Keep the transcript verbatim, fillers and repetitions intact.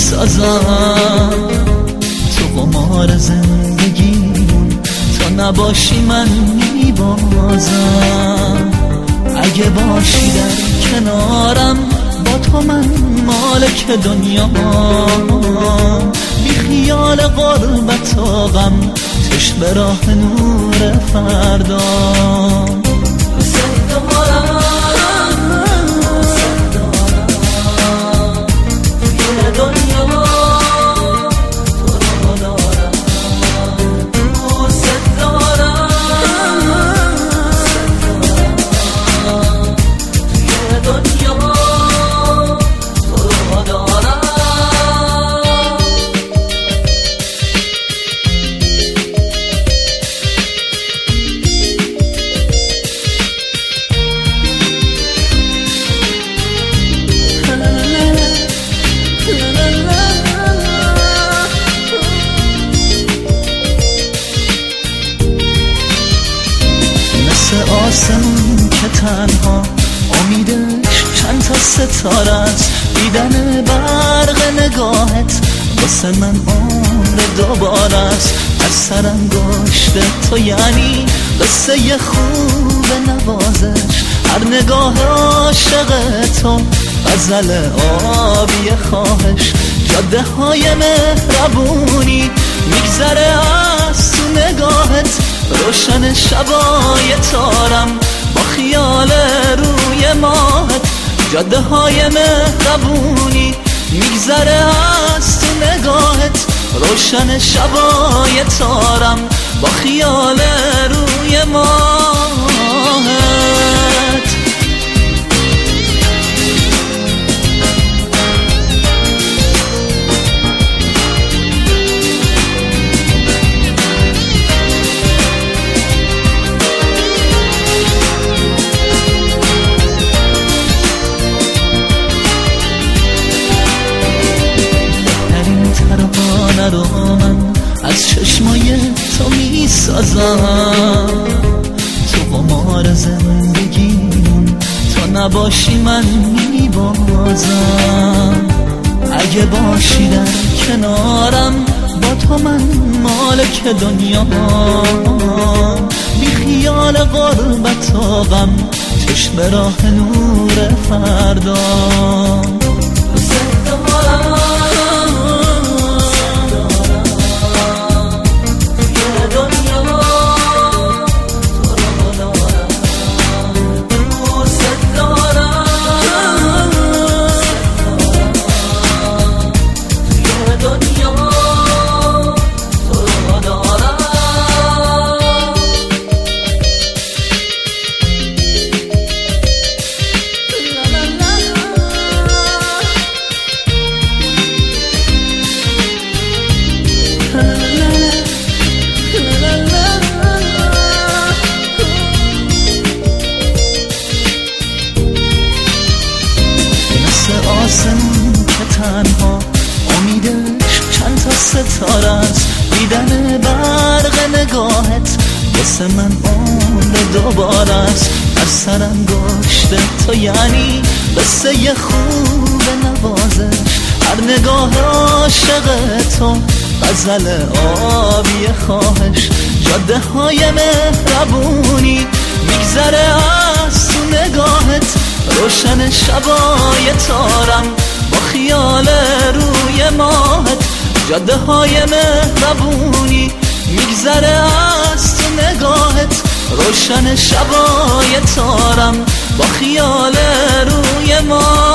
میسازم، تو قمار زندگیمون، تو نباشی من میبازم. اگه باشی در کنارم، با تو من مالک دنیا، بی خیال غربت و غم، چشم به راه نور فردا. آسمون که تنها امیدش چند تا ستاره است، دیدن برق نگاهت واسه من عمر دوباره است. هر سرانگشت تو یعنی قصه خوب نوازش، هر نگاه عاشق تو غزل آبی خواهش. جاده های مهربونی میگذره از تو نگاهت، روشن شبای تارم با خیال روی ماهت. جاده های مهربونی میگذره از تو نگاهت، روشن شبای تارم با خیال روی ماهت. رو من از چشمای تو میسازم، تو قمار زندگیمون، تو نباشی من میبازم. اگه باشی در کنارم، با تو من مالک دنیا، بی خیال غربت و غم، چشم به راه نور فردا. آسمون که تنها امیدش چند تا ستاره است، دیدن برق نگاهت واسه من عمر دوباره است. هر سرانگشت تو یعنی قصه خوب نوازش، هر نگاه عاشق تو غزل آبی خواهش. جاده های مهربونی میگذره از تو نگاهت، روشن شبای تارم با خیال روی ماهت. جاده های مهربونی میگذره از تو نگاهت، روشن شبای تارم با خیال روی ماهت.